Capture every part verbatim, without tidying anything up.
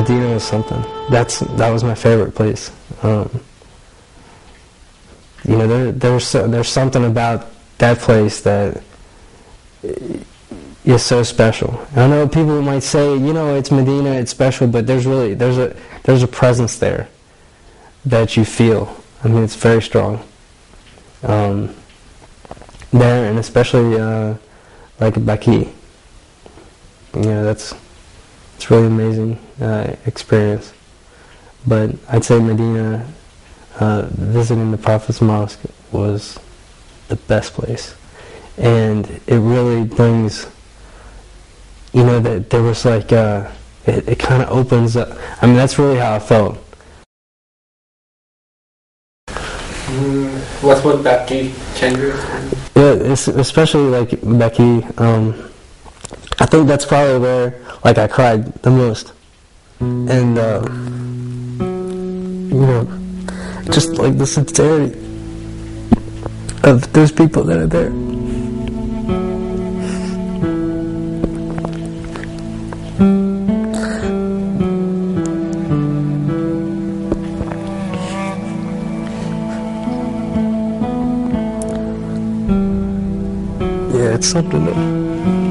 Medina was something. That's that was my favorite place. Um, you know, there there's there's something about that place that is so special. I know people might say, you know, it's Medina, it's special, but there's really there's a there's a presence there that you feel. I mean, it's very strong. Um, there, and especially uh, like Baki. You know, that's it's really amazing uh, experience. But I'd say Medina, uh, visiting the Prophet's Mosque was the best place, and it really brings, you know, that there was like uh, it, it kind of opens up. I mean, that's really how I felt. Mm, what's what Baki changed? Yeah, it's especially like Baki. Um, I think that's probably where like I cried the most, and uh, you know, just like the sincerity of those people that are there. Yeah, it's something that.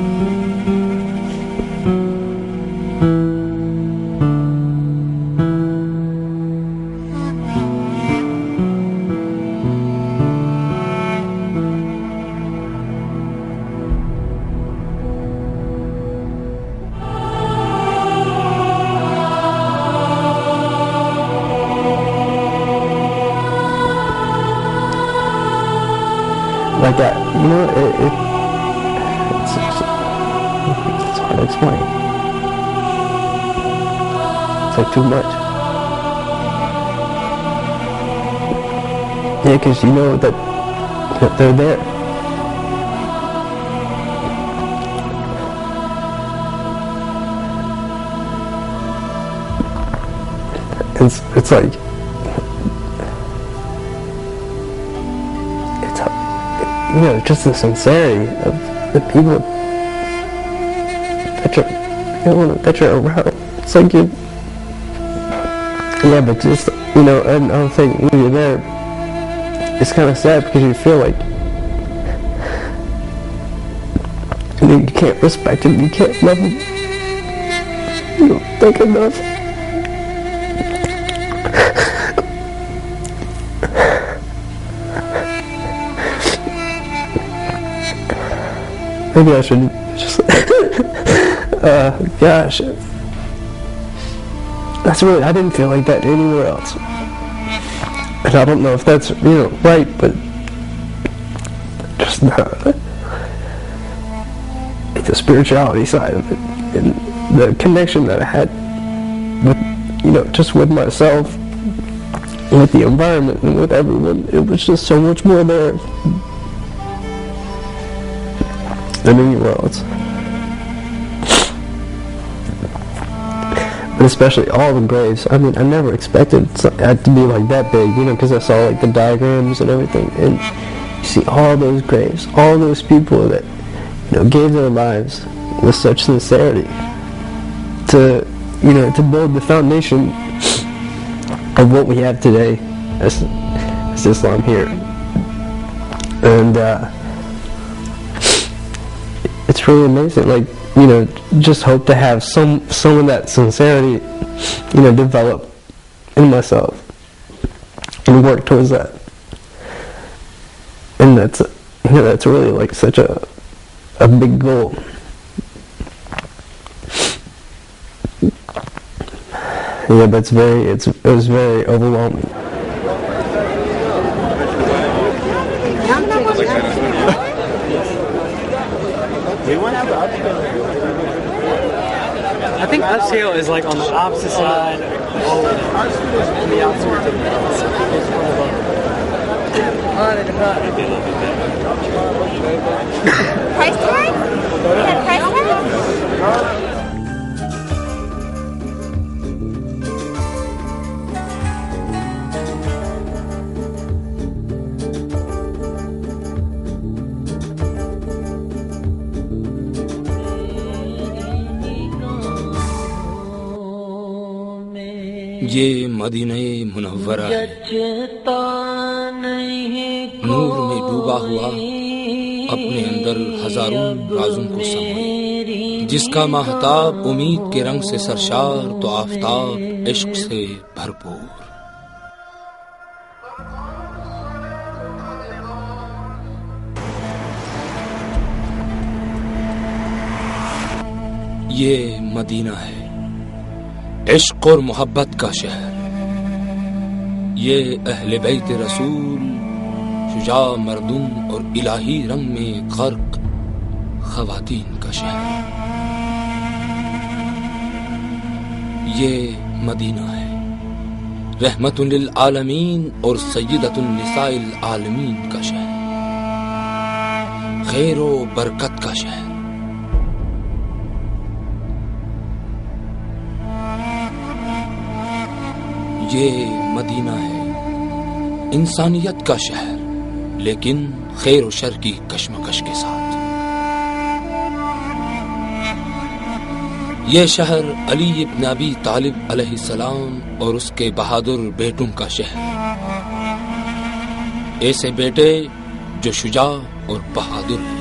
Like that, you know, it, it it's, it's, it's hard to explain. It's like too much. Yeah, because you know that, that they're there. It's it's like. You know, just the sincerity of the people that you're, you know, that you're around. It's like you, yeah, but just, you know, another thing, when you're there, it's kind of sad because you feel like, you know, you can't respect them, you can't love them, you don't think enough. Maybe I should just, uh, gosh. That's really, I didn't feel like that anywhere else. And I don't know if that's, you know, right, but just the, the spirituality side of it, and the connection that I had with, you know, just with myself, with the environment, and with everyone. It was just so much more there than anywhere else. But especially all the graves. I mean, I never expected it to be like that big, you know, because I saw like the diagrams and everything, and you see all those graves, all those people that, you know, gave their lives with such sincerity to, you know, to build the foundation of what we have today as, as Islam here. And uh, it's really amazing. Like, you know, just hope to have some some of that sincerity, you know, develop in myself and work towards that. And that's, you know, that's really like such a a big goal. Yeah, but it's very, it's it was very overwhelming. I think upscale is like on the opposite side. Our school is on the outskirts of Price tag? You have price tag? یہ مدینہ منورہ ہے، نور میں ڈوبا ہوا، اپنے اندر ہزاروں رازوں کو سمائے، جس کا ماہتاب امید کے رنگ سے سرشار تو آفتاب عشق سے بھرپور۔ یہ مدینہ ہے، عشق اور محبت کا شہر، یہ اہل بیت رسول، شجاع مردم اور الہی رنگ میں غرق خواتین کا شہر۔ یہ مدینہ ہے، رحمت للعالمین اور سیدۃ النساء العالمین کا شہر، خیر و برکت کا شہر۔ یہ مدینہ ہے، انسانیت کا شہر، لیکن خیر و شر کی کشمکش کے ساتھ۔ یہ شہر علی ابن ابی طالب علیہ السلام اور اس کے بہادر بیٹوں کا شہر، ایسے بیٹے جو شجاع اور بہادر ہیں۔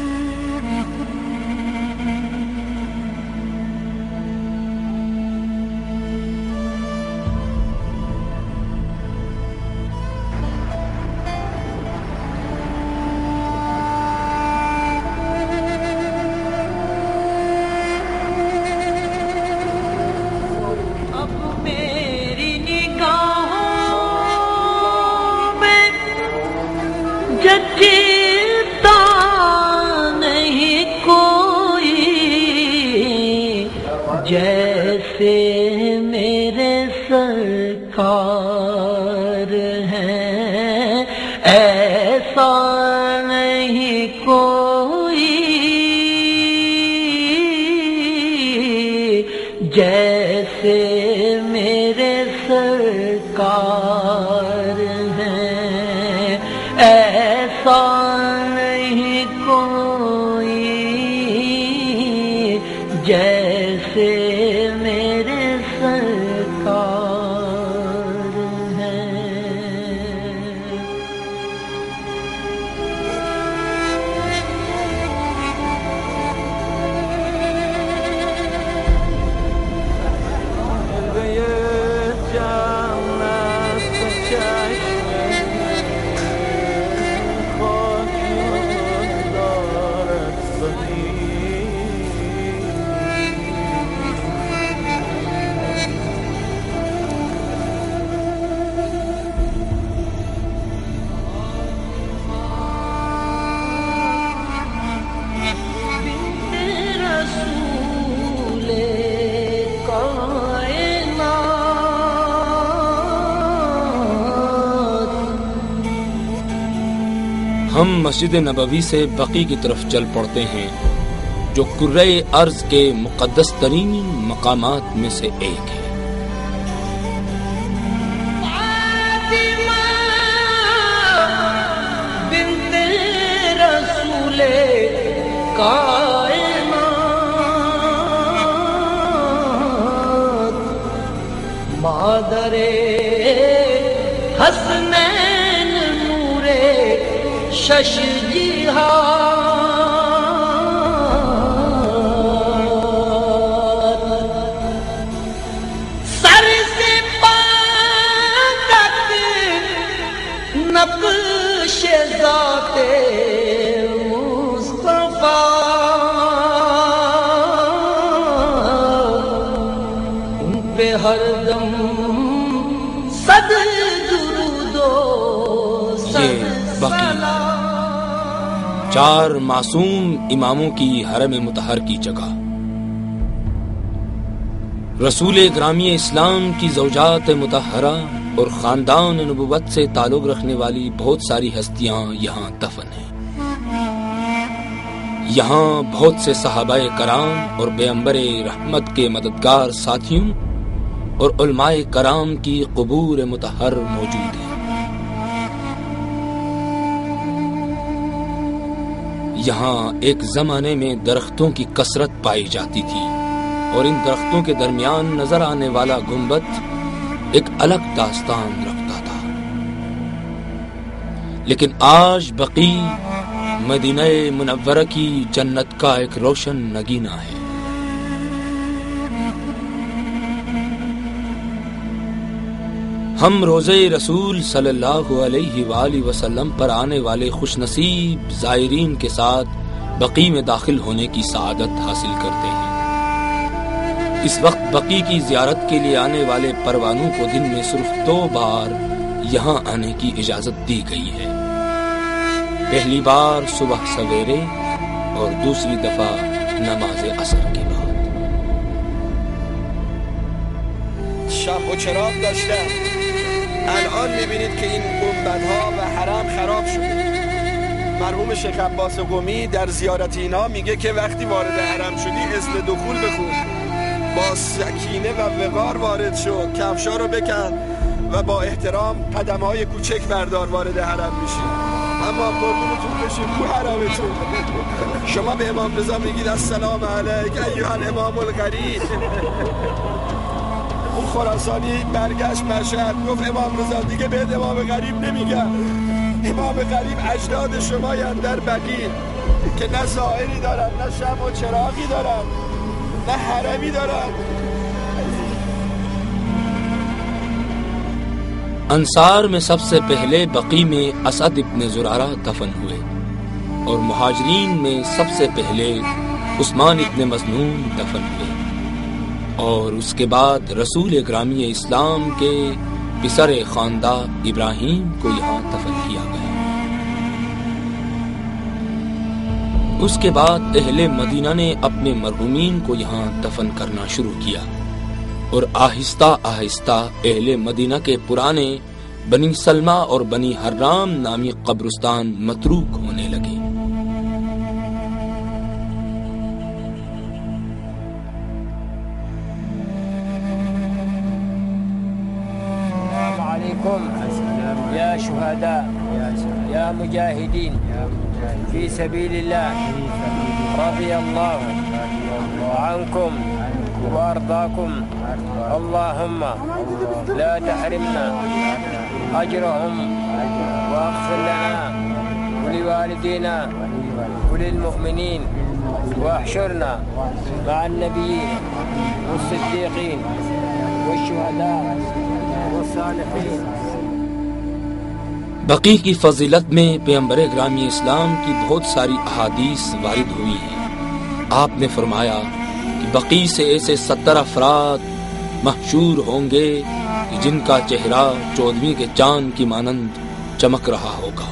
جیسے میرے سرکار ہیں ایسا نہیں کوئی، جیسے میرے سرکار ہیں ایسا نہیں کوئی، جیسے میرے سرکار ہیں۔ ہم مسجد نبوی سے بقیع کی طرف چل پڑتے ہیں، جو کرۂ ارض کے مقدس ترین مقامات میں سے ایک ہے۔ بنت رسول کائنات، مادر حسنین نور شش جہاد، سر سے پاں تک نقش ذات مصطفیٰ، ان پہ ہر دم صد درود و صد سلام۔ چار معصوم اماموں کی حرم مطہر کی جگہ، رسول گرامی اسلام کی زوجات مطہرہ اور خاندان نبوت سے تعلق رکھنے والی بہت ساری ہستیاں یہاں دفن ہیں۔ یہاں بہت سے صحابہ کرام اور پیغمبر رحمت کے مددگار ساتھیوں اور علماء کرام کی قبور مطہر موجود ہیں۔ یہاں ایک زمانے میں درختوں کی کثرت پائی جاتی تھی، اور ان درختوں کے درمیان نظر آنے والا گنبد ایک الگ داستان رکھتا تھا، لیکن آج بقیع مدینہ منورہ کی جنت کا ایک روشن نگینہ ہے۔ ہم روزے رسول صلی اللہ علیہ وآلہ وسلم پر آنے والے خوش نصیب زائرین کے ساتھ بقیع میں داخل ہونے کی سعادت حاصل کرتے ہیں۔ اس وقت بقیع کی زیارت کے لیے آنے والے پروانوں کو دن میں صرف دو بار یہاں آنے کی اجازت دی گئی ہے، پہلی بار صبح سویرے اور دوسری دفعہ نماز عصر کے بعد۔ شب و چراغ داشتن، الان میبینید که این گنبدها و حرم خراب شده. مرحوم شیخ عباس قمی در زیارت اینا میگه که وقتی وارد حرم شدی اسم دخول بخون، با سکینه و وقار وارد شد، کفشا رو بکن و با احترام قدمهای کوچک بردار وارد حرم میشی. اما قربونتون بشیم تو حرمتون شما به امام رضا میگید السلام علیک ایها الامام الغریب. اون خراسانی برگشت مشهد گفت امام رضا دیگه بهت امام غریب نمیگم، امام غریب اجداد شمایند در بقیع که نه ظاهری دارن، نه شمع و چراغی دارن، نه حرمی دارن. انصار میں سب سے پہلے بقیع میں اسعد ابن زرارہ دفن ہوئے، اور مہاجرین میں سب سے پہلے عثمان ابن مظنون دفن ہوئے، اور اس کے بعد رسول گرامی اسلام کے پسر خواندہ ابراہیم کو یہاں دفن کیا گیا۔ اس کے بعد اہل مدینہ نے اپنے مرحومین کو یہاں دفن کرنا شروع کیا، اور آہستہ آہستہ اہل مدینہ کے پرانے بنی سلمہ اور بنی حرام نامی قبرستان متروک ہونے لگے۔ یا شہداء یا مجاہدین فی سبیل اللہ رضی اللہ عنکم وارضاکم اللہم لا تحرمنا اجرهم واغفر لنا ولوالدینا وللمؤمنین واحشرنا مع النبیین والصدیقین والشہداء والصالحین۔ بقیع کی فضیلت میں پیغمبر گرامی اسلام کی بہت ساری احادیث وارد ہوئی ہیں۔ آپ نے فرمایا کہ بقیع سے ایسے ستر افراد محشور ہوں گے کہ جن کا چہرہ چودھویں کے چاند کی مانند چمک رہا ہوگا۔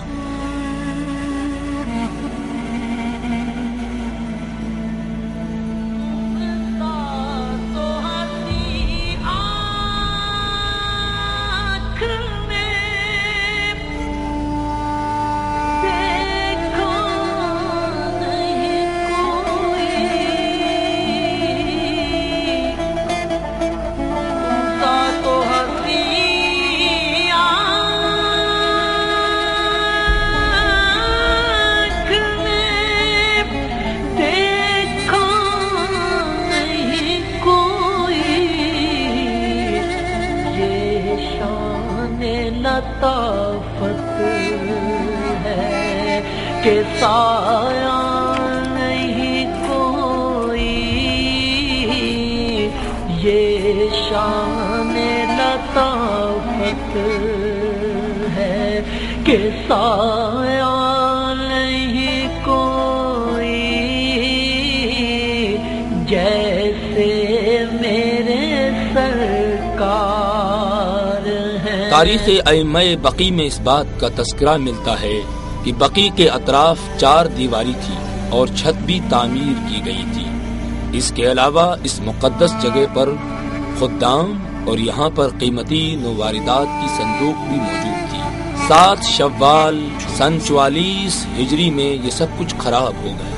لطافت ہے کہ سایہ نہیں کوئی، یہ شان لطافت ہے کہ سایہ نہیں کوئی، جیسے میرے سرکار۔ تاریخ ائمہ بقیع میں اس بات کا تذکرہ ملتا ہے کہ بقیع کے اطراف چار دیواری تھی اور چھت بھی تعمیر کی گئی تھی۔ اس کے علاوہ اس مقدس جگہ پر خدام اور یہاں پر قیمتی نوواردات کی صندوق بھی موجود تھی۔ سات شوال سن چوالیس ہجری میں یہ سب کچھ خراب ہو گیا۔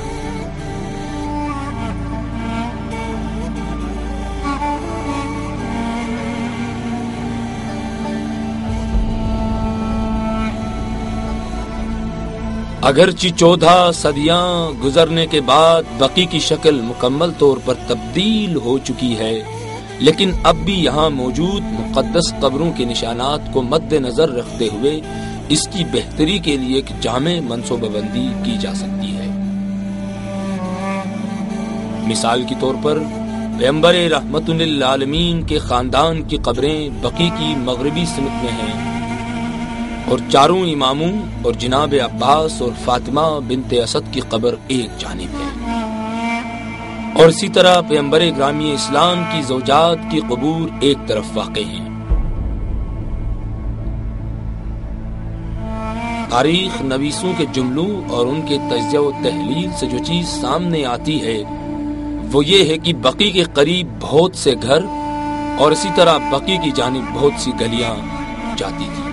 اگرچہ چودہ صدیاں گزرنے کے بعد بقیع کی شکل مکمل طور پر تبدیل ہو چکی ہے، لیکن اب بھی یہاں موجود مقدس قبروں کے نشانات کو مد نظر رکھتے ہوئے اس کی بہتری کے لیے ایک جامع منصوبہ بندی کی جا سکتی ہے۔ مثال کے طور پر پیغمبر رحمت للعالمین کے خاندان کی قبریں بقیع کی مغربی سمت میں ہیں، اور چاروں اماموں اور جناب عباس اور فاطمہ بنت اسد کی قبر ایک جانب ہے، اور اسی طرح پیغمبر گرامی اسلام کی زوجات کی قبور ایک طرف واقع ہیں۔ تاریخ نویسوں کے جملوں اور ان کے تجزیہ و تحلیل سے جو چیز سامنے آتی ہے وہ یہ ہے کہ بقیع کے قریب بہت سے گھر اور اسی طرح بقیع کی جانب بہت سی گلیاں جاتی تھی۔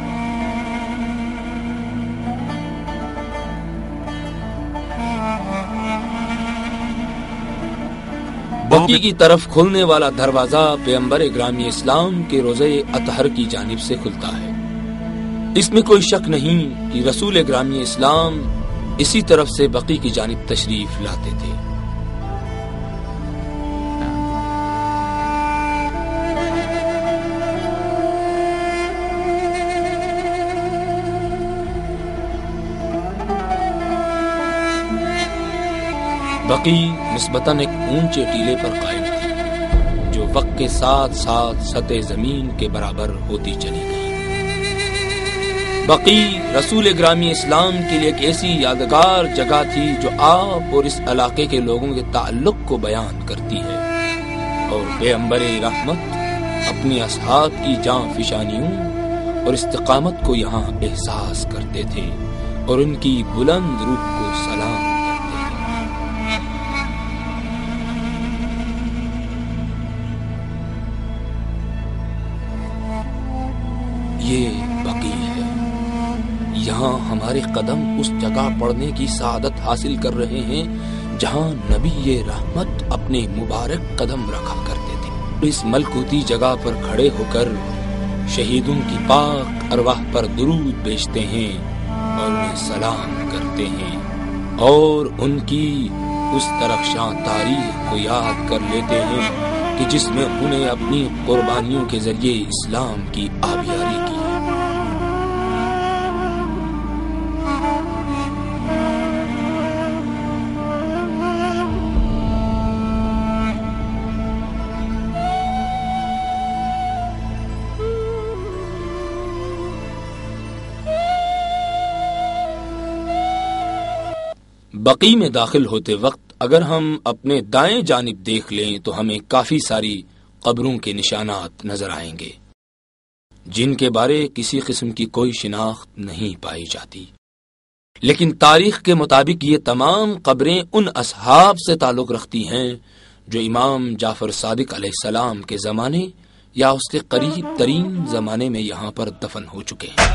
بقیع کی طرف کھلنے والا دروازہ پیغمبر گرامی اسلام کے روضہ اطہر کی جانب سے کھلتا ہے۔ اس میں کوئی شک نہیں کہ رسول گرامی اسلام اسی طرف سے بقیع کی جانب تشریف لاتے تھے۔ بقیع نسبتاً ایک اونچے ٹیلے پر قائم تھی جو وقت کے ساتھ ساتھ سطح زمین کے برابر ہوتی چلی گئی۔ بقیع رسول گرامی اسلام کے لیے ایک ایسی یادگار جگہ تھی جو آپ اور اس علاقے کے لوگوں کے تعلق کو بیان کرتی ہے، اور پیغمبر رحمت اپنی اصحاب کی جاں فشانیوں اور استقامت کو یہاں احساس کرتے تھے اور ان کی بلند روح کو سلام کرتے تھے۔ یہ بقیع ہے، یہاں ہمارے قدم اس جگہ پڑنے کی سعادت حاصل کر رہے ہیں جہاں نبی رحمت اپنے مبارک قدم رکھا کرتے تھے۔ اس ملکوتی جگہ پر کھڑے ہو کر شہیدوں کی پاک ارواح پر درود بھیجتے ہیں اور انہیں سلام کرتے ہیں، اور ان کی اس درخشاں تاریخ کو یاد کر لیتے ہیں کہ جس میں انہیں اپنی قربانیوں کے ذریعے اسلام کی آبیاری کی ہے۔ بقیع میں داخل ہوتے وقت اگر ہم اپنے دائیں جانب دیکھ لیں تو ہمیں کافی ساری قبروں کے نشانات نظر آئیں گے جن کے بارے کسی قسم کی کوئی شناخت نہیں پائی جاتی، لیکن تاریخ کے مطابق یہ تمام قبریں ان اصحاب سے تعلق رکھتی ہیں جو امام جعفر صادق علیہ السلام کے زمانے یا اس کے قریب ترین زمانے میں یہاں پر دفن ہو چکے ہیں۔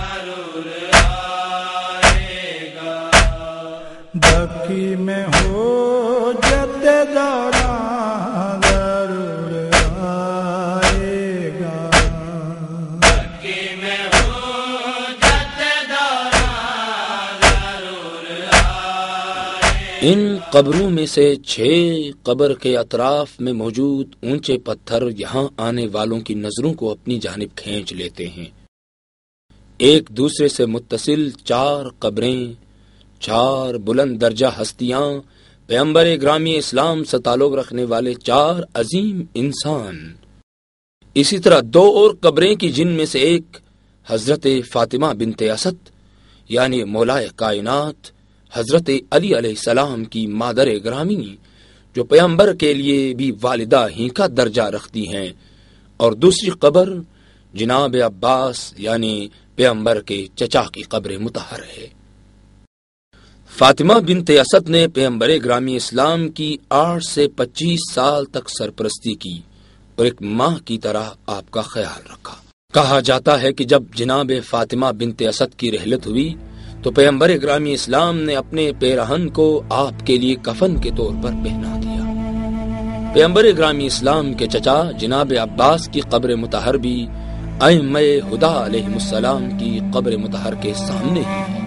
بقیع میں ہو جتے دوران ضرور آئے گا، بقیع میں ہو جتے دوران ضرور آئے گا۔ ان قبروں میں سے چھ قبر کے اطراف میں موجود اونچے پتھر یہاں آنے والوں کی نظروں کو اپنی جانب کھینچ لیتے ہیں۔ ایک دوسرے سے متصل چار قبریں، چار بلند درجہ ہستیاں، پیغمبر گرامی اسلام سے تعلق رکھنے والے چار عظیم انسان، اسی طرح دو اور قبریں کی جن میں سے ایک حضرت فاطمہ بنت اسد یعنی مولائے کائنات حضرت علی علیہ السلام کی مادر گرامی جو پیغمبر کے لیے بھی والدہ ہی کا درجہ رکھتی ہیں، اور دوسری قبر جناب عباس یعنی پیغمبر کے چچا کی قبر مطہر ہے۔ فاطمہ بنت اسد نے پیغمبر گرامی اسلام کی آٹھ سے پچیس سال تک سرپرستی کی اور ایک ماں کی طرح آپ کا خیال رکھا۔ کہا جاتا ہے کہ جب جناب فاطمہ بنت اسد کی رحلت ہوئی تو پیغمبر گرامی اسلام نے اپنے پیرہن کو آپ کے لیے کفن کے طور پر پہنا دیا۔ پیغمبر گرامی اسلام کے چچا جناب عباس کی قبر مطہر بھی ائمہ ہدی علیہ السلام کی قبر مطہر کے سامنے ہی ہے۔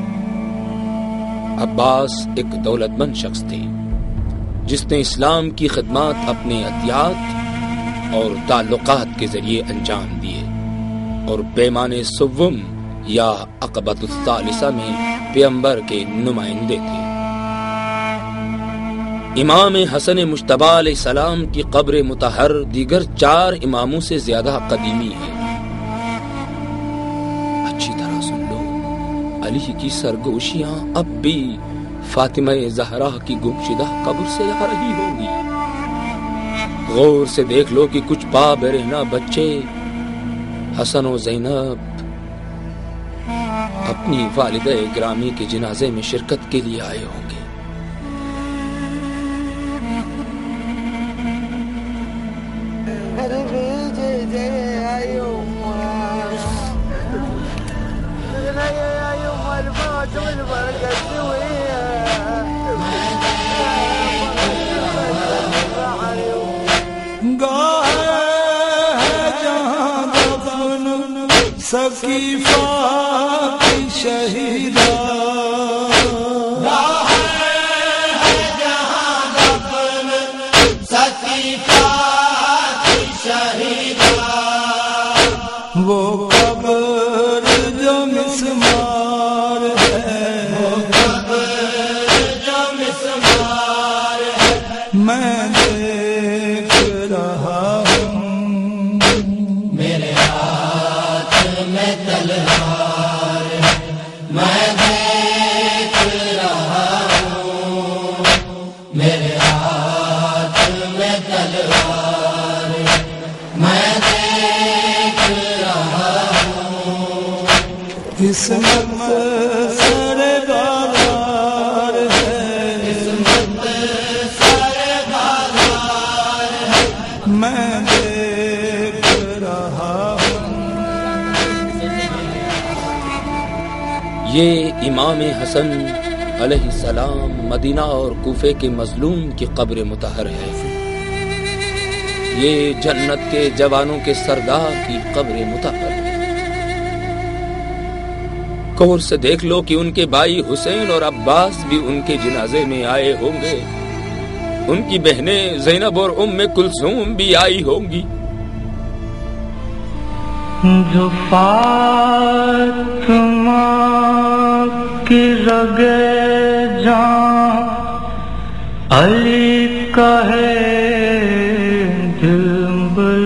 عباس ایک دولت مند شخص تھے جس نے اسلام کی خدمات اپنے عطیات اور تعلقات کے ذریعے انجام دیے، اور پیمان سوم یا عقبۃ الثالثہ میں پیغمبر کے نمائندے تھے۔ امام حسن مجتبی علیہ السلام کی قبر مطہر دیگر چار اماموں سے زیادہ قدیمی ہے۔ اچھی طرح سن لو، علی کی سرگوشیاں اب بھی فاطمہ زہرا کی گمشدہ قبر سے آ رہی ہوں گی۔ غور سے دیکھ لو کہ کچھ پا برہنہ بچے حسن و زینب اپنی والدہ گرامی کے جنازے میں شرکت کے لیے آئے ہوں گے۔ سقیفہ کی شہیدہ وہ قبر جو مسمار ہے، وہ قبر جو مسمار ہے، میں دیکھ رہا ہوں، میرے ہاتھ میں تلوار ہے، میں دیکھ رہا ہوں، میرے ہاتھ میں تلوار ہے، میں قسمت سر بازار ہے، قسمت سر بازار ہے، میں دیکھ رہا ہوں۔ یہ امام حسن علیہ السلام مدینہ اور کوفے کے مظلوم کی قبر مطہر ہے۔ یہ جنت کے جوانوں کے سردار کی قبر مطہر ہے۔ غور سے دیکھ لو کہ ان کے بھائی حسین اور عباس بھی ان کے جنازے میں آئے ہوں گے، ان کی بہنیں زینب اور ام کلثوم بھی آئی ہوں گی۔ جو فاطمہ کی رگے جان علی کا ہے دلبر،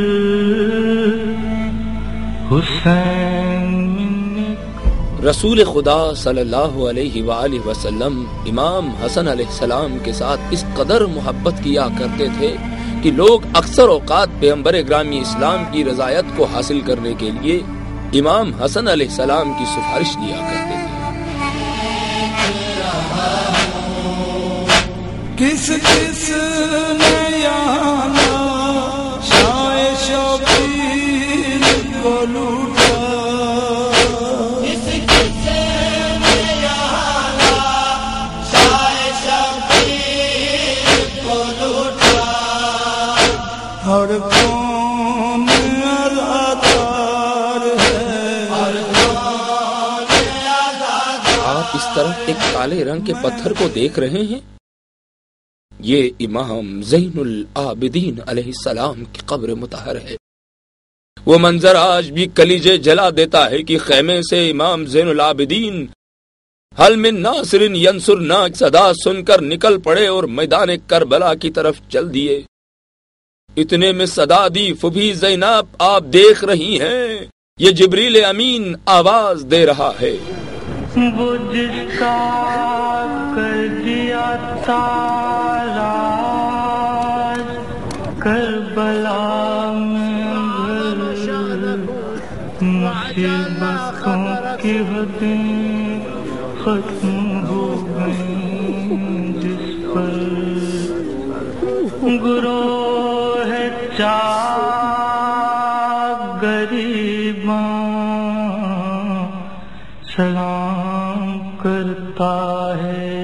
حسین رسول خدا صلی اللہ علیہ وآلہ وسلم امام حسن علیہ السلام کے ساتھ اس قدر محبت کیا کرتے تھے کہ لوگ اکثر اوقات پیغمبر گرامی اسلام کی رضایت کو حاصل کرنے کے لیے امام حسن علیہ السلام کی سفارش کیا کرتے تھے۔ کس کس نے یہاں شاہ شبیر کو لوٹا، اور کون عزادار ہے، آپ اس طرف ایک کالے رنگ کے پتھر کو دیکھ رہے ہیں، یہ امام زین العابدین علیہ السلام کی قبر مطہر ہے۔ وہ منظر آج بھی کلیجے جلا دیتا ہے کہ خیمے سے امام زین العابدین حل من ناصر ینصرنا صدا سن کر نکل پڑے اور میدان کربلا کی طرف چل دیے۔ اتنے میں صدا دی فبی زینب آپ دیکھ رہی ہیں، یہ جبریل امین آواز دے رہا ہے۔ وہ جس کا کر دیا تاراج کربلا میں مصیبتوں کی حدیں ختم ہو گئیں، جس پر گروہ چاک غریباں سلام کرتا ہے،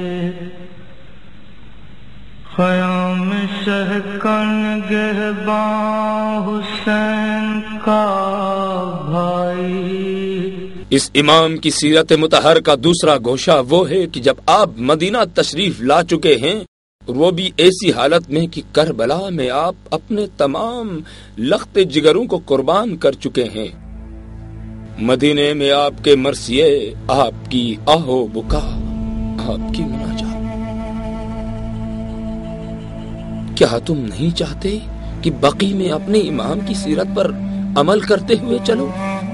خیام شہکن گہباں حسین کا بھائی۔ اس امام کی سیرت مطہر کا دوسرا گوشہ وہ ہے کہ جب آپ مدینہ تشریف لا چکے ہیں اور وہ بھی ایسی حالت میں کہ کربلا میں آپ اپنے تمام لخت جگروں کو قربان کر چکے ہیں. مدینے میں آپ کے مرثیے، آپ کی آہو بکا، آپ کی مناجات. کیا تم نہیں چاہتے کہ بقی میں اپنے امام کی سیرت پر عمل کرتے ہوئے چلو؟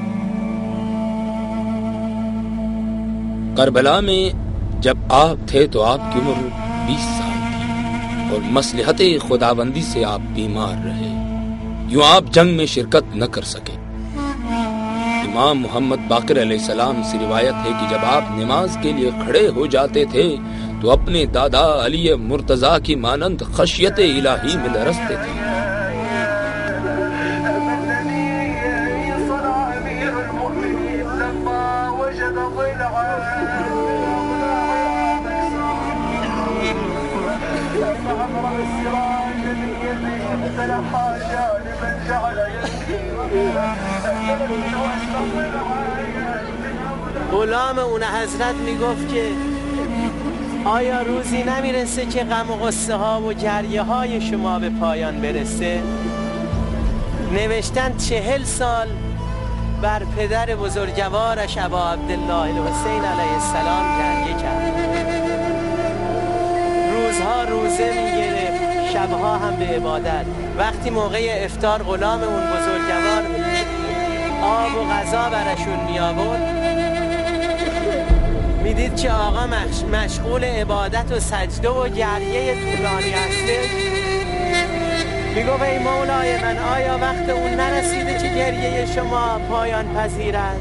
کربلا میں جب آپ تھے تو آپ کی عمر بیس سال تھی اور مصلحت خداوندی سے آپ بیمار رہے، یوں آپ جنگ میں شرکت نہ کر سکے. امام محمد باقر علیہ السلام سے روایت ہے کہ جب آپ نماز کے لیے کھڑے ہو جاتے تھے تو اپنے دادا علی مرتضیٰ کی مانند خشیت الہی میں لرزتے تھے. غلام اون حضرت میگفت که آیا روزی نمیرسه که غم و غصه ها و گریه های شما به پایان برسه؟ نوشتن چهل سال بر پدر بزرگوارش ابا عبدالله الحسین علیه السلام گریه کرد. روزها روزه میگرفت، شبها هم به عبادت. وقتی موقع افطار غلام اون بزرگوار آب و غذا براشون می آورد، میدید که آقا مشغول عبادت و سجده و گریه طولانی هستش، میگفت ای مولای من آیا وقت اون نرسیده که گریه شما پایان پذیرد؟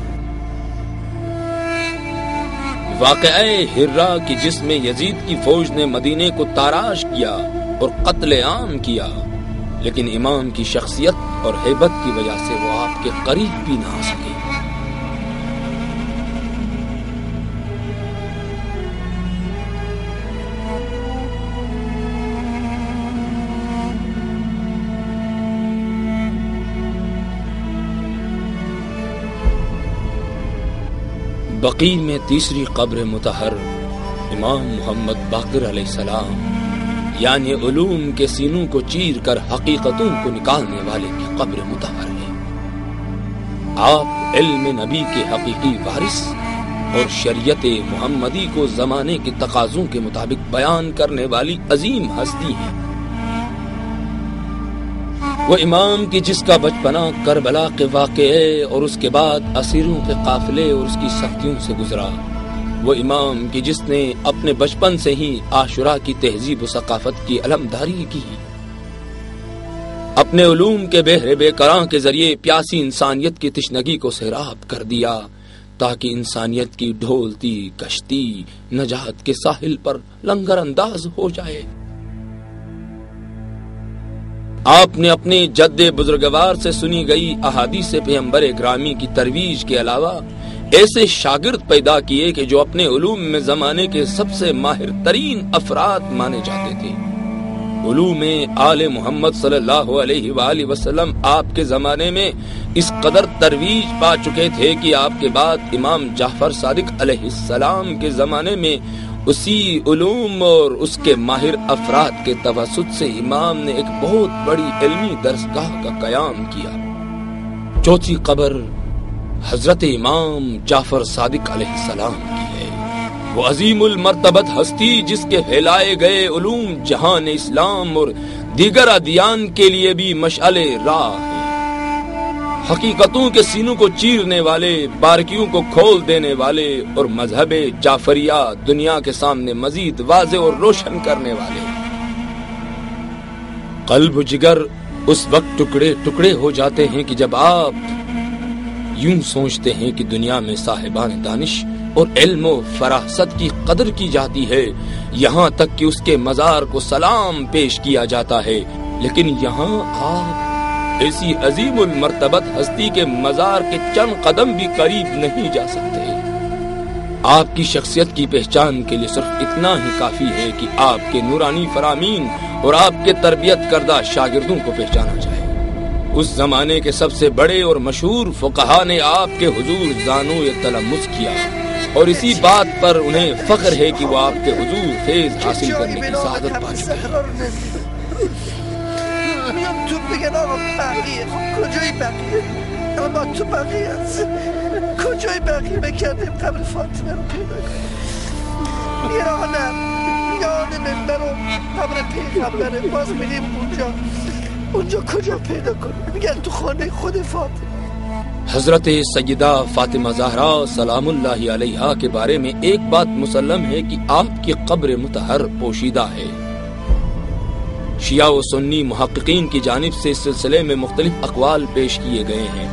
واقعہ ہرا کہ جس میں یزید کی فوج نے مدینے کو تاراش کیا اور قتل عام کیا، لیکن امام کی شخصیت اور ہیبت کی وجہ سے وہ آپ کے قریب بھی نہ آ سکے. بقی میں تیسری قبر مطہر امام محمد باقر علیہ السلام یعنی علوم کے سینوں کو چیر کر حقیقتوں کو نکالنے والے کی قبر مطہر ہے. آپ علم نبی کے حقیقی وارث اور شریعت محمدی کو زمانے کے تقاضوں کے مطابق بیان کرنے والی عظیم ہستی ہیں. وہ امام کی جس کا بچپنا کربلا کے واقعے اور اس کے بعد اسیروں کے قافلے اور اس کی سختیوں سے گزرا. وہ امام کی جس نے اپنے بچپن سے ہی عاشورہ کی تہذیب و ثقافت کی علمداری کی، اپنے علوم کے بحر بے کراں کے ذریعے پیاسی انسانیت کی تشنگی کو سیراب کر دیا تاکہ انسانیت کی ڈھولتی کشتی نجات کے ساحل پر لنگر انداز ہو جائے. آپ نے اپنے جد بزرگوار سے سنی گئی احادیث پیغمبر گرامی کی ترویج کے علاوہ ایسے شاگرد پیدا کیے کہ جو اپنے علوم میں زمانے کے سب سے ماہر ترین افراد مانے جاتے تھے. علوم آل محمد صلی اللہ علیہ وآلہ وسلم آپ کے زمانے میں اس قدر ترویج پا چکے تھے کہ آپ کے بعد امام جعفر صادق علیہ السلام کے زمانے میں اسی علوم اور اس کے ماہر افراد کے توسط سے امام نے ایک بہت بڑی علمی درسگاہ کا قیام کیا. چوتھی قبر حضرت امام جعفر صادق علیہ السلام کی ہے. وہ عظیم المرتبت ہستی جس کے پھیلائے گئے علوم جہان اسلام اور دیگر ادیان کے لیے بھی مشعل راہ ہیں. حقیقتوں کے سینوں کو چیرنے والے، باریکیوں کو کھول دینے والے اور مذہب جعفریہ دنیا کے سامنے مزید واضح اور روشن کرنے والے. قلب و جگر اس وقت ٹکڑے ٹکڑے ہو جاتے ہیں کہ جب آپ یوں سوچتے ہیں کہ دنیا میں صاحبان دانش اور علم و فراست کی قدر کی جاتی ہے، یہاں تک کہ اس کے مزار کو سلام پیش کیا جاتا ہے، لیکن یہاں آپ ایسی عظیم المرتبت ہستی کے مزار کے چند قدم بھی قریب نہیں جا سکتے. آپ کی شخصیت کی پہچان کے لیے صرف اتنا ہی کافی ہے کہ آپ کے نورانی فرامین اور آپ کے تربیت کردہ شاگردوں کو پہچانا جائے. اس زمانے کے سب سے بڑے اور مشہور فقہا نے آپ کے حضور زانو تلمس کیا اور اسی بات پر انہیں فخر ہے کہ وہ آپ کے حضور فیض حاصل کرنے کی سعادت پا چکے ہیں. میام تو بگن آقا بقیه کجای بقیه اما تو بقیه هست کجای بقیه بکردیم قبل فاطمه رو پیدا کنیم یانم یانم برو قبل پیغمبره باز میریم اونجا اونجا کجا پیدا کنیم میگن تو خانه خود فاطمه. حضرت سیدہ فاطمہ زہرا سلام اللہ علیہا کے بارے میں ایک بات مسلم ہے کہ آپ کی قبر مطہر پوشیدہ ہے. شیعہ و سنی محققین کی جانب سے اس سلسلے میں مختلف اقوال پیش کیے گئے ہیں.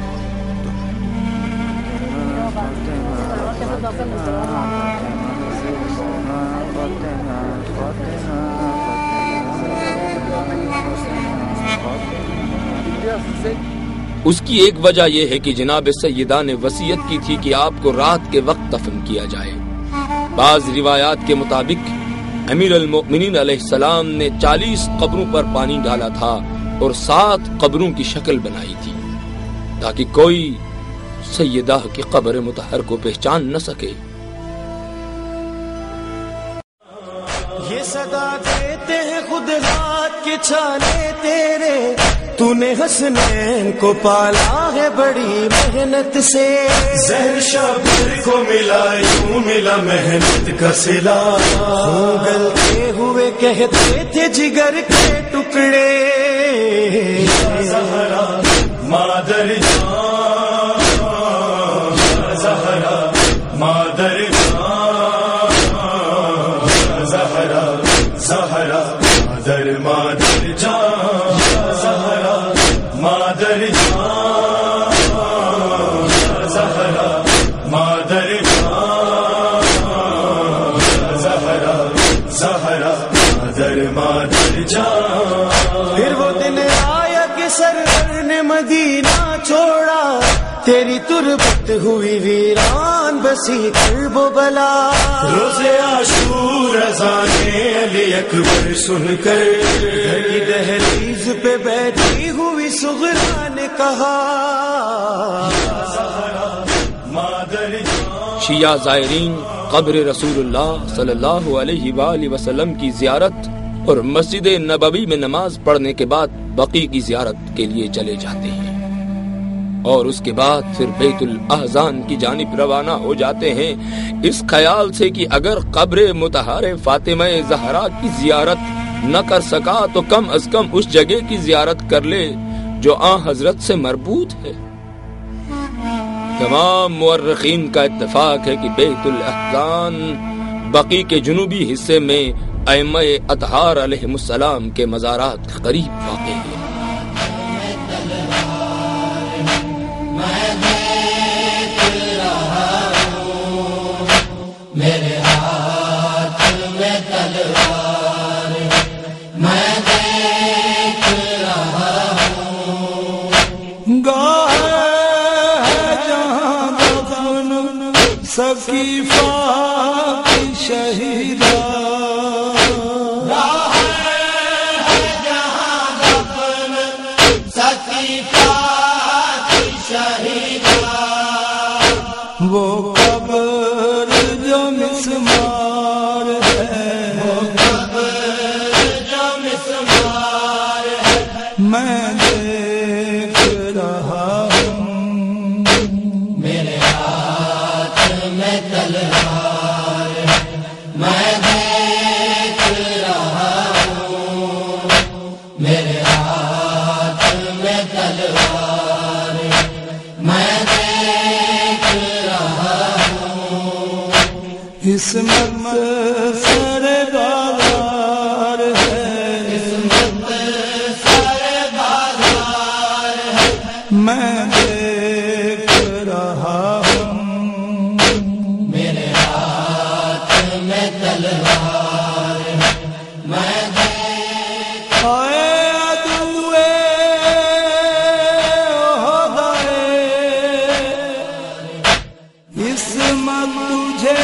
اس کی ایک وجہ یہ ہے کہ جناب سیدہ نے وصیت کی تھی کہ آپ کو رات کے وقت دفن کیا جائے. بعض روایات کے مطابق امیر المؤمنین علیہ السلام نے چالیس قبروں پر پانی ڈالا تھا اور سات قبروں کی شکل بنائی تھی تاکہ کوئی سیدہ کی قبر مطہر کو پہچان نہ سکے. یہ صدا دیتے ہیں خود ہاتھ کے چھانے تیرے تو نے حسنین کو پالا ہے بڑی محنت سے. زہر شابر کو ملا یوں ملا محنت کا صلہ گلتے ہوئے کہتے تھے جگر کے ٹکڑے زہرا مادر جان زہرا مادر جان زہرا زہرا مادر مادر جان زہرا مادر جان زہرا مادر جان زہرا زہرا مادر مادر جان. پھر وہ دن آیا کہ سرور نے مدینہ چھوڑا تیری تربت ہوئی ویران بسی قلب و بلا. روز عاشور اذان علی اکبر سن کر گھر کی دہلیز پہ بیٹھی ہوئی صغرا نے کہا شیعہ زائرین قبر رسول اللہ صلی اللہ علیہ وآلہ وسلم کی زیارت اور مسجد نبوی میں نماز پڑھنے کے بعد بقیع کی زیارت کے لیے چلے جاتے ہیں اور اس کے بعد پھر بیت الاحزان کی جانب روانہ ہو جاتے ہیں اس خیال سے کہ اگر قبر مطہر فاطمہ زہرا کی زیارت نہ کر سکا تو کم از کم اس جگہ کی زیارت کر لے جو آن حضرت سے مربوط ہے. تمام مورخین کا اتفاق ہے کہ بیت الاحزان بقیع کے جنوبی حصے میں ائمہ اطہار علیہ السلام کے مزارات کے قریب واقع ہے. میرے ہاتھ میں تلوار میں دیکھ رہا ہوں گاہ ہے جہاں دفن سقیفہ کی شہیدہ راہ ہے جہاں دفن سقیفہ کی شہیدہ وہ قبر جو مسمار ہے وہ قبر جو مسمار ہے میں دیکھ رہا ہوں میرے ہاتھ میں تلوار ہے میں دیکھ رہا ہوں میرے ہاتھ میں تلوار ہے میں دیکھ رہا ہوں عصمت سر بازار ہے عصمت سر بازار ہے میں دیکھ رہا ہوں میرے ہاتھ میں تلوار ہے میں دیکھ آئے عدوے عہدے عصمت تجھے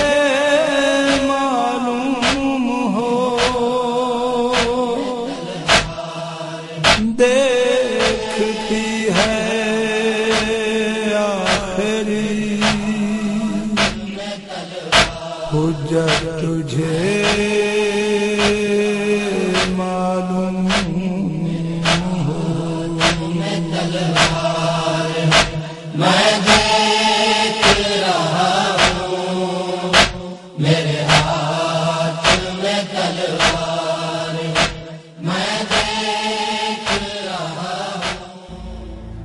دیکھتی ہے آخری حجت تجھے معلوم ہو میں تلوار میں دیکھ رہا ہوں میرے ہاتھ میں تلوار میں دیکھ رہا ہوں.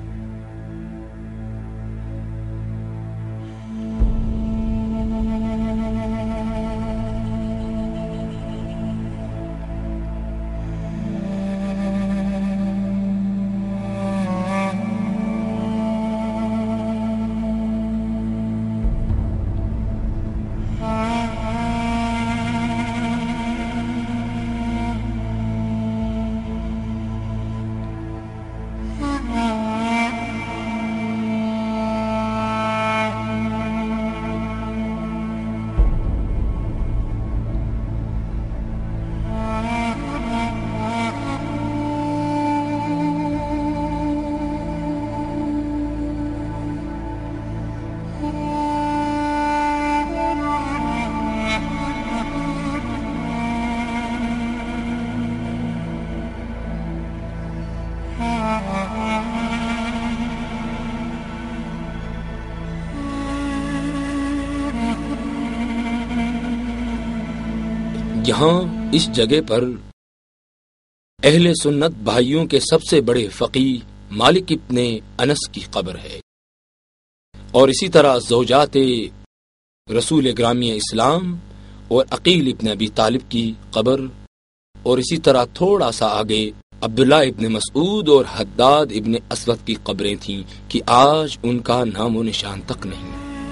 یہاں اس جگہ پر اہل سنت بھائیوں کے سب سے بڑے فقیہ مالک ابن انس کی قبر ہے، اور اسی طرح زوجات رسول گرامی اسلام اور عقیل ابن ابی طالب کی قبر، اور اسی طرح تھوڑا سا آگے عبداللہ ابن مسعود اور حداد ابن اسود کی قبریں تھیں کہ آج ان کا نام و نشان تک نہیں.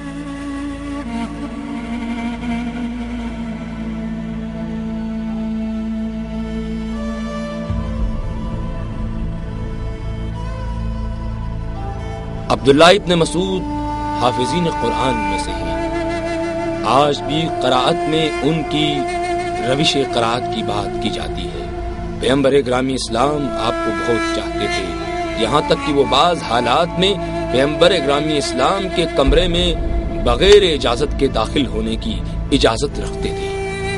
عبداللہ ابن مسعود حافظین قرآن میں سے ہیں. آج بھی قراءت میں ان کی روش قراءت کی بات کی جاتی ہے. پیغمبر گرامی اسلام آپ کو بہت چاہتے تھے، یہاں تک کہ وہ بعض حالات میں پیغمبر گرامی اسلام کے کمرے میں بغیر اجازت کے داخل ہونے کی اجازت رکھتے تھے.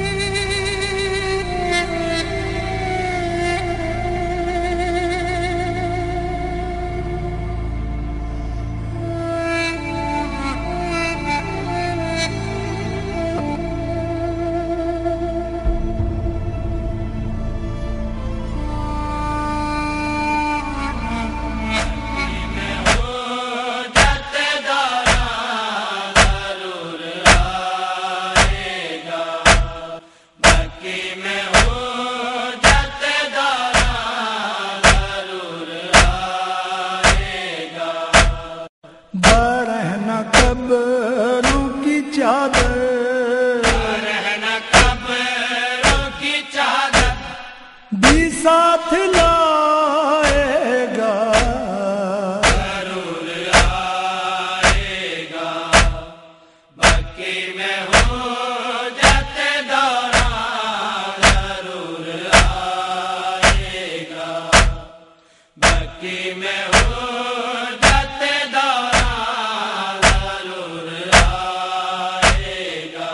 ساتھ لائے گا ضرور آئے گا بکی میں ہو جاتے دوران ضرور آئے گا بکی میں ہو جاتے دوران ضرور آئے گا.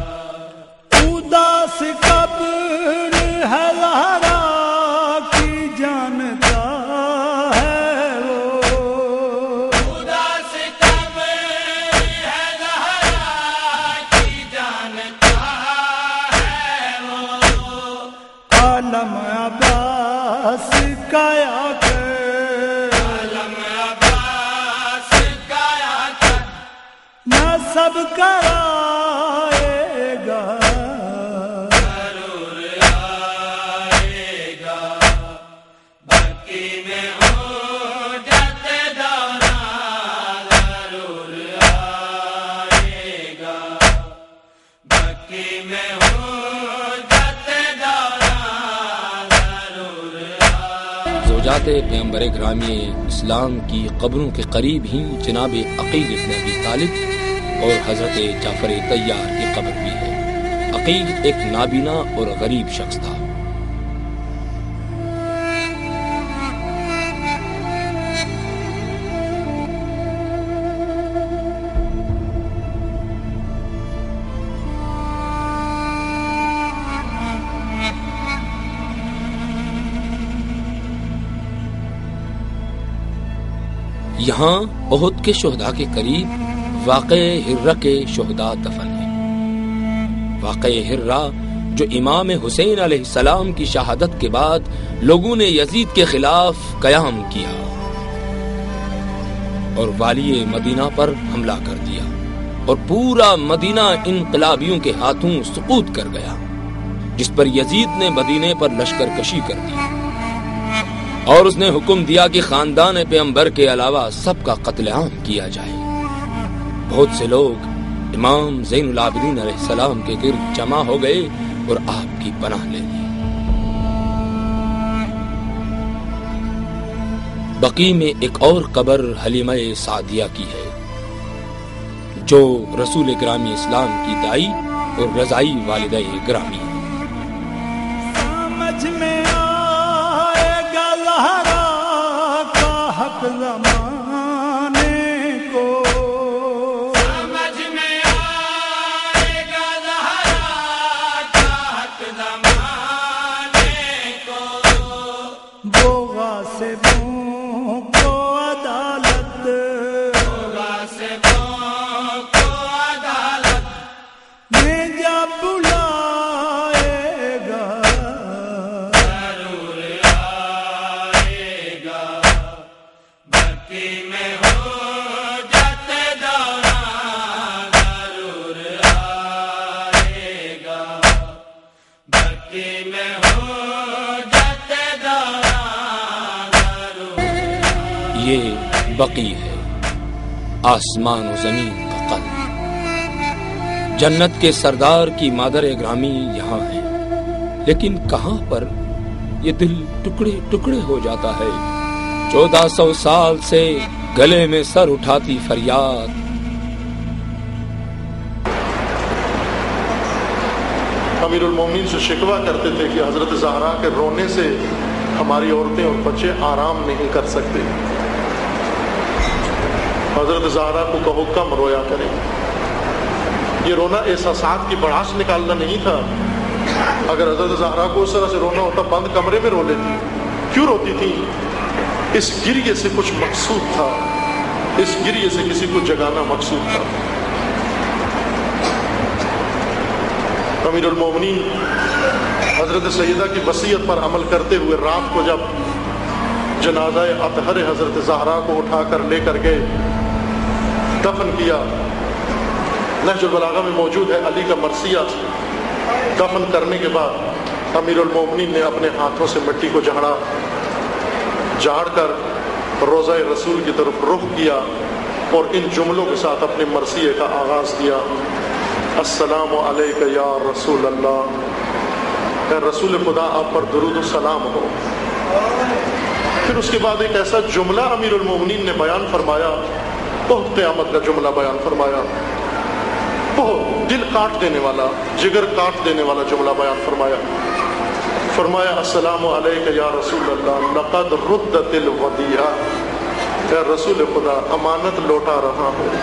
اداس قبر ہے لہرا کی جانتا ہے وہ اداس قبر ہے لہرا کی جانتا ہے وہ عالم عباس کا یا کر عالم عباس کا یا کر نہ سب کرائے گا ضرور آئے گا بکی میں ہو جاتے دوران ضرور آئے گا بکی میں ہو جاتے دوران ضرور آئے گا. زوجات پیغمبر گرامی اسلام کی قبروں کے قریب ہی جناب عقیل ابن ابی طالب اور حضرت جعفر طیار کی قبر بھی ہے. عقیل ایک نابینا اور غریب شخص تھا. یہاں احد کے شہداء کے قریب واقع ہرہ کے شہداء دفن ہیں۔ واقع ہرہ جو امام حسین علیہ السلام کی شہادت کے بعد لوگوں نے یزید کے خلاف قیام کیا اور والی مدینہ پر حملہ کر دیا اور پورا مدینہ انقلابیوں کے ہاتھوں سقوط کر گیا، جس پر یزید نے مدینے پر لشکر کشی کر دی اور اس نے حکم دیا کہ خاندان پیغمبر کے علاوہ سب کا قتل عام کیا جائے۔ بہت سے لوگ امام زین العابدین علیہ السلام کے گرد جمع ہو گئے اور آپ کی پناہ لے لی۔ بقی میں ایک اور قبر حلیمہ سعدیہ کی ہے جو رسول گرامی اسلام کی دائی اور رضائی والدہ گرامی ہے۔ سمجھ میں آئے گا لہرا کا حق زمانے کو، سمجھ میں آئے گا لہرا کا حق زمانے کو، وہ غاصبوں کو عدالت، غاصبوں کو عدالت میں جا بلائے گا، ضرور آئے گا، بقی میں ہو جاتے دوران، ضرور آئے گا، بقی میں ہو جاتے دوران، ضرور۔ یہ بقی ہے، آسمان و زمین کا قلب۔ جنت کے سردار کی مادر گرامی یہاں ہے، لیکن کہاں پر یہ دل ٹکڑے ٹکڑے ہو جاتا ہے۔ چودہ سو سال سے گلے میں سر اٹھاتی فریاد، امیر المومنین سے شکوہ کرتے تھے کہ حضرت زہرا کے رونے سے ہماری عورتیں اور بچے آرام نہیں کر سکتے، حضرت زہرا کو کہو کم رویا کریں۔ یہ رونا احساسات کی بڑاس نکالنا نہیں تھا۔ اگر حضرت زہرا کو اس طرح سے رونا ہوتا بند کمرے میں رو لیتی، کیوں روتی تھی؟ اس گریے سے کچھ مقصود تھا، اس گریے سے کسی کو جگانا مقصود تھا۔ امیر المومنین حضرت سیدہ کی وصیت پر عمل کرتے ہوئے رات کو جب جنازہ اطہر حضرت زہرا کو اٹھا کر لے کر گئے، دفن کیا۔ نہج البلاغہ میں موجود ہے علی کا مرثیہ۔ دفن کرنے کے بعد امیر المومنین نے اپنے ہاتھوں سے مٹی کو جھاڑا، جھاڑ کر روضہ رسول کی طرف رخ کیا اور ان جملوں کے ساتھ اپنے مرثیے کا آغاز کیا: السلام علیک یا رسول اللہ، اے رسول خدا آپ پر درود و سلام ہو۔ پھر اس کے بعد ایک ایسا جملہ امیر المومنین نے بیان فرمایا، بہت قیامت کا جملہ بیان فرمایا، بہت دل کاٹ دینے والا، جگر کاٹ دینے والا جملہ بیان فرمایا۔ فرمایا: السلام علیک یا رسول اللہ، لقد ردت الودیعہ، اے رسول خدا امانت لوٹا رہا ہوں،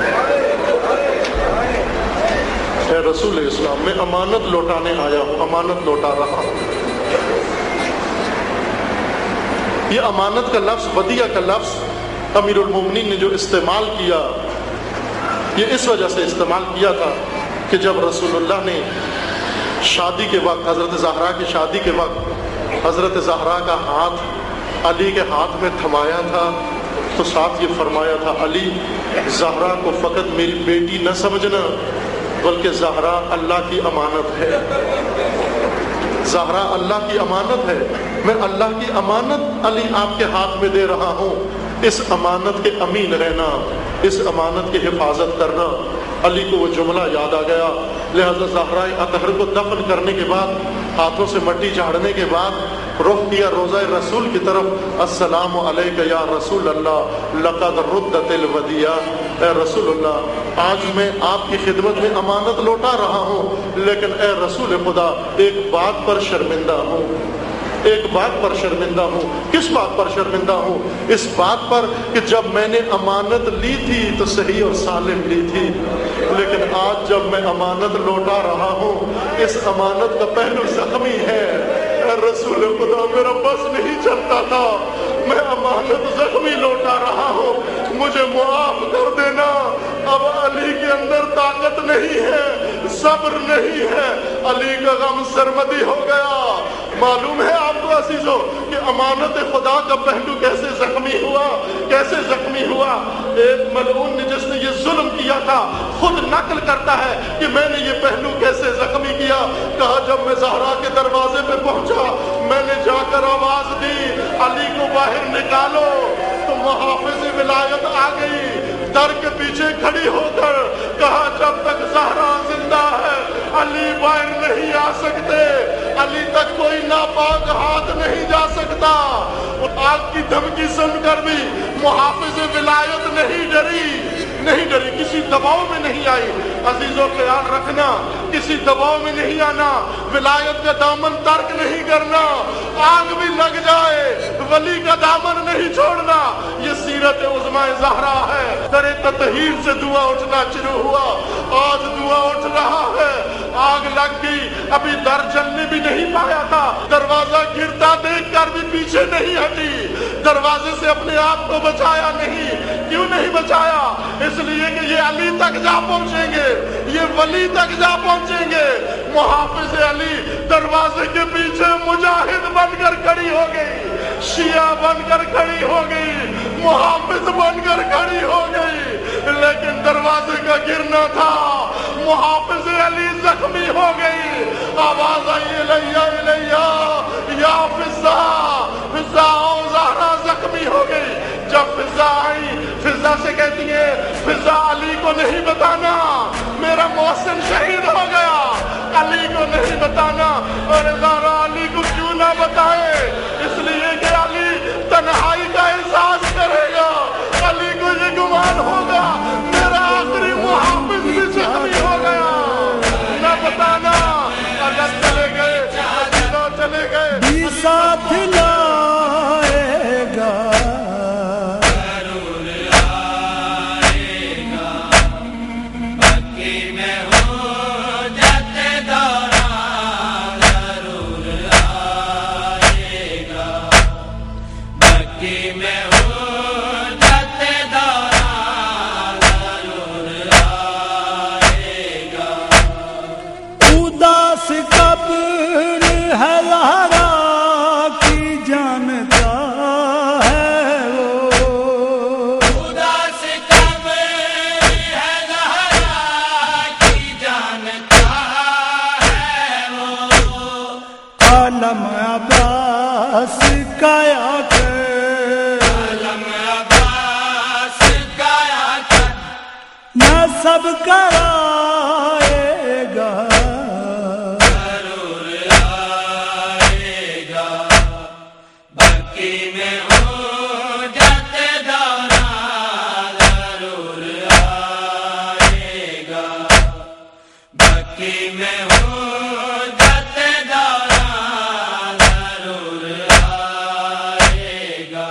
اے رسول اسلام میں امانت لوٹانے آیا ہوں، امانت لوٹا رہا ہوں۔ یہ امانت کا لفظ، ودیعہ کا لفظ امیر المومنین نے جو استعمال کیا، یہ اس وجہ سے استعمال کیا تھا کہ جب رسول اللہ نے شادی کے وقت، حضرت زہرا کی شادی کے وقت حضرت زہرا کا ہاتھ علی کے ہاتھ میں تھمایا تھا تو ساتھ یہ فرمایا تھا: علی، زہرا کو فقط میری بیٹی نہ سمجھنا، بلکہ زہرا اللہ کی امانت ہے، زہرا اللہ کی امانت ہے، میں اللہ کی امانت علی آپ کے ہاتھ میں دے رہا ہوں، اس امانت کے امین رہنا، اس امانت کی حفاظت کرنا۔ علی کو وہ جملہ یاد آ گیا، لہذا زہرا اطہر کو دفن کرنے کے بعد، ہاتھوں سے مٹی جھاڑنے کے بعد رخ کیا روضہ رسول کی طرف: السلام علیک یا رسول اللہ، لقد ردت الودیعہ، اے رسول اللہ آج میں آپ کی خدمت میں امانت لوٹا رہا ہوں، لیکن اے رسول خدا ایک بات پر شرمندہ ہوں، ایک بات پر شرمندہ ہوں۔ کس بات پر شرمندہ ہوں؟ اس بات پر کہ جب میں نے امانت لی تھی تو صحیح اور سالم لی تھی، لیکن آج جب میں امانت لوٹا رہا ہوں، اس امانت کا پہلو زخمی ہے۔ اے رسول خدا میرا بس نہیں چلتا تھا، میں امانت زخمی لوٹا رہا ہوں، मुझे मुआफ कर देना, अब अली के अंदर ताकत नहीं है, सब्र नहीं है, अली का गम सरमदी हो गया। मालूम है आपको अजीजों कि अमानत खुदा का पहलू कैसे जख्मी हुआ, कैसे जख्मी हुआ। एक मलऊन ने जिसने ये जुल्म किया था खुद नकल करता है कि मैंने ये पहलू कैसे जख्मी किया। कहा जब मैं ज़हरा के दरवाजे पे पहुंचा मैंने जाकर आवाज दी अली को बाहर निकालो, तो मुहाफिज़ विलायत आ गई दर के पीछे खड़ी होकर कहा जब तक ज़हरा जिंदा है अली बाहर नहीं आ सकते, अली तक कोई नापाक हाथ नहीं जा सकता। आग की धमकी सुनकर भी मुहाफिज़ विलायत नहीं डरी, नहीं डरी, किसी दबाव में नहीं आई। अजीजों ख्याल रखना, किसी दबाव में नहीं आना, विलायत का दामन तर्क नहीं करना, आग भी लग जाए वली का दामन नहीं छोड़ना। ये सीरत उज़्मा ज़हरा है। दरे ततहीर से धुआं उठना शुरू हुआ, आज धुआं उठ रहा है। आग लग गई, अभी दर जलने भी नहीं पाया था, दरवाजा गिरता देखकर भी पीछे नहीं हटी, दरवाजे से अपने आप को बचाया नहीं। क्यों नहीं बचाया? इसलिए कि ये अली तक जा पहुंचेंगे, ये वली तक जा पहुंचेंगे। मुहाफिज़ अली दरवाजे के पीछे मुजाहिद बनकर खड़ी हो गई, शिया बनकर खड़ी हो गई, मुहाफिज़ बनकर खड़ी हो गई, लेकिन दरवाजे का गिरना था, मुहाफिज़ अली जख्मी हो गई। आवाज आई इलैया इलैया या फिज़ा, फिज़ा आओ, ज़हरा जख्मी हो गई। जब फिज़ा आई, फिज़ा से कहती है फिज़ा अली को नहीं बताना मेरा मोहसिन शहीद हो गया, अली को नहीं बताना। और ज़हरा अली को क्यों ना बताए? इसलिए कि अली तन्हाई का एहसास करेगा, अली को ये गुमान होगा मेरा आखिरी मुहाफिज़ भी जख्मी हो गया। न बताना, अगर चले गए तो चले गए भी साथ लाएगा, उदास कब्र है लहरा की जानता है वो, उदास कब्र है लहरा की जानता है वो, आलम अब्बास काया कर, आलम अब्बास काया कर, न सब कराएगा, जरूर आएगा, बक्की में हो जाते दौरान, जरूर आएगा, बक्की में हो जाते दौरान, जरूर आएगा।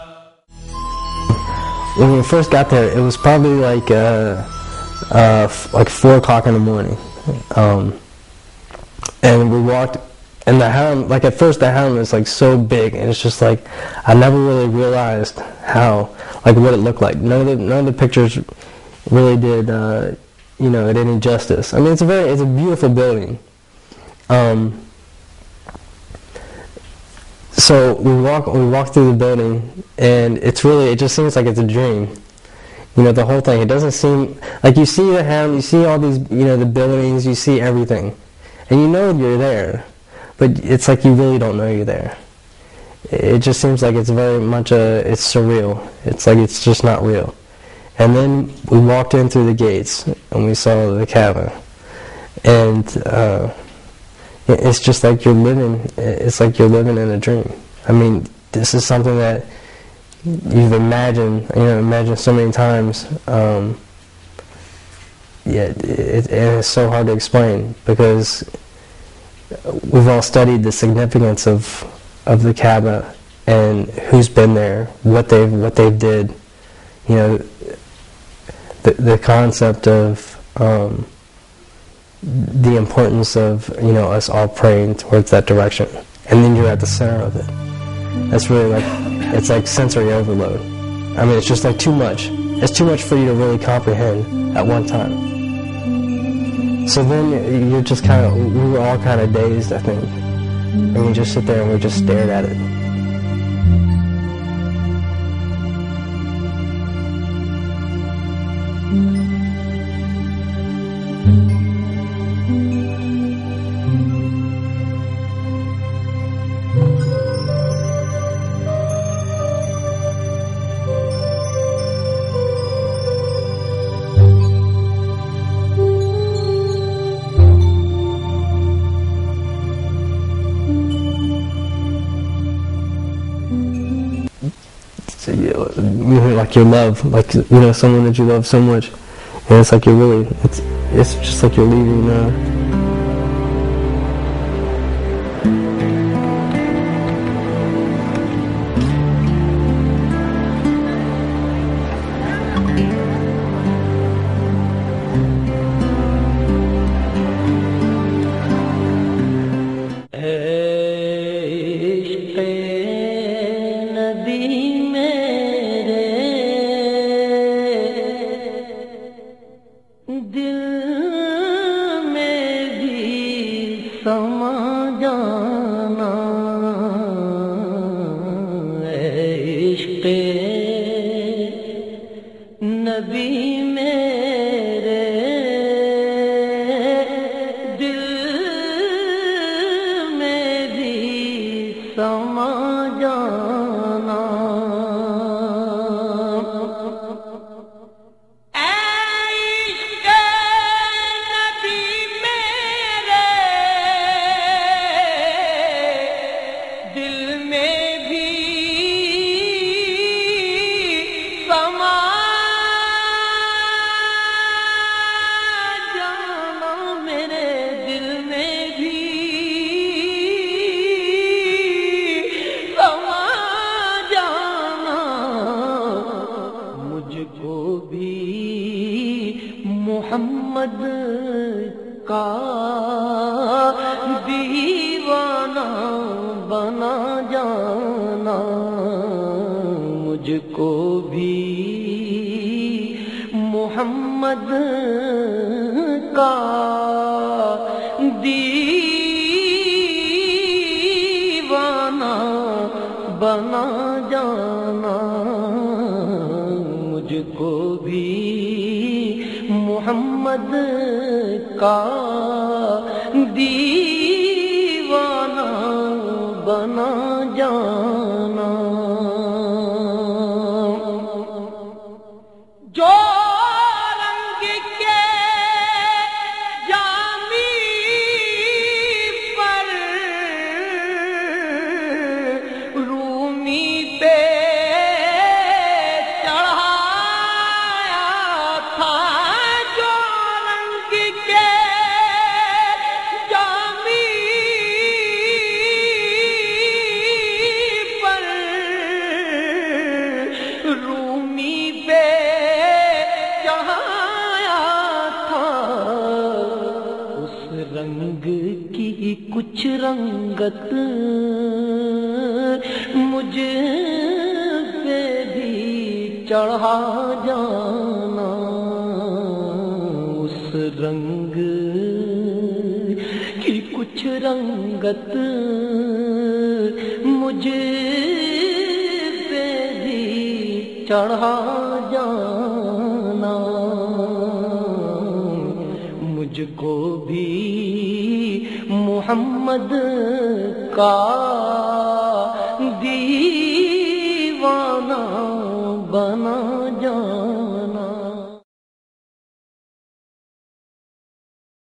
When we first got there, it was probably like uh, uh, f- like four o'clock in the morning, um, and we walked. And the harem, like at first, the harem is like so big, and it's just like I never really realized how, like what it looked like. None of the none of the pictures really did, uh, you know, it any justice. I mean, it's a very, it's a beautiful building. Um, So we walk we walk through the building, and it's really, it just seems like it's a dream. You know, the whole thing. It doesn't seem like you see the harem, you see all these, you know, the buildings, you see everything, and you know you're there, but it's like you really don't know you're there. It just seems like it's very much a, it's surreal. It's like it's just not real. And then we walked in through the gates, and we saw the Kaaba, and. Uh, It's just like you're living, it's like you're living in a dream. I mean, this is something that you've imagined, you know, imagined so many times. Um, yeah, it, it is so hard to explain, because we've all studied the significance of of the Kaaba and who's been there, what they've what they've did. You know, the the concept of um, the importance of, you know, us all praying towards that direction, and then you're at the center of it. That's really like, it's like sensory overload. I mean, it's just like too much. It's too much for you to really comprehend at one time. So then you're just kind of, we were all kind of dazed, I think. And we just sit there and we just stared at it. Like your love, like, you know, someone that you love so much, and it's like you're really, it's it's just like you're leaving uh, دیوانہ